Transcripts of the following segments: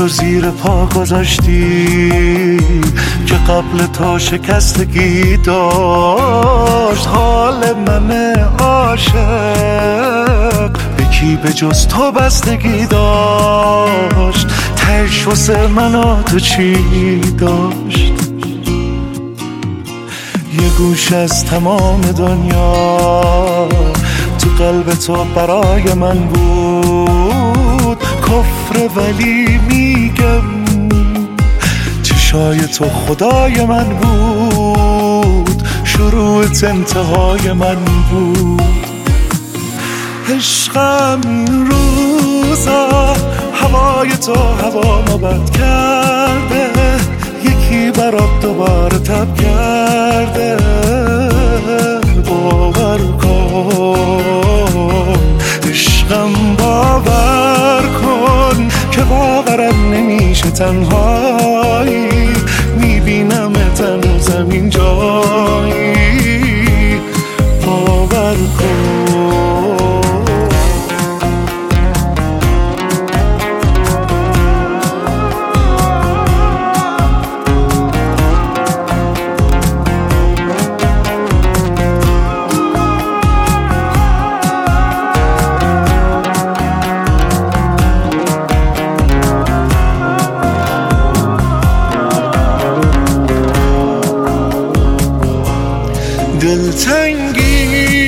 و زیر پا گذاشتی که قبل تو شکستگی داشت. حال من عاشق به کی به جز تو بستگی داشت؟ تهش واسه من و تو چی داشت؟ یه گوش از تمام دنیا تو قلب تو برای من بود کفر، ولی میگم چشای تو خدای من بود، شروعت انتهای من بود. عشقم این روزا هوای تو هوامو بد کرده، یکی برات دوباره تب کرده. باور کن عشقم، باور کن که باورم نمیشه تنهایی میبینم هنوزم این جایی. باور کن دلتنگی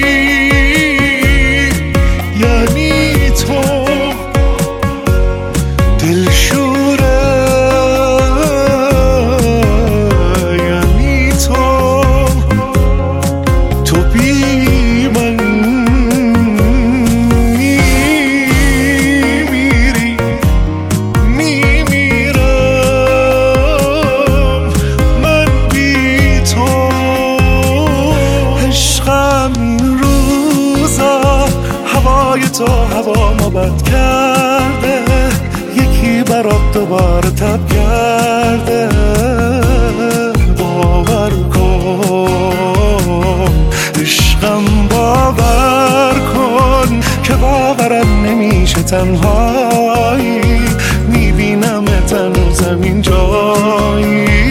یعنی تو، دلشوره یعنی تو بی من میمیری، میمیرم من بی تو. عشقم این روزا هوای تو هوامو بد کرده، یکی برات دوباره تب کرده. باور کن عشقم، باور کن که باورم نمیشه تنهایی میبینم هنوزم این جایی.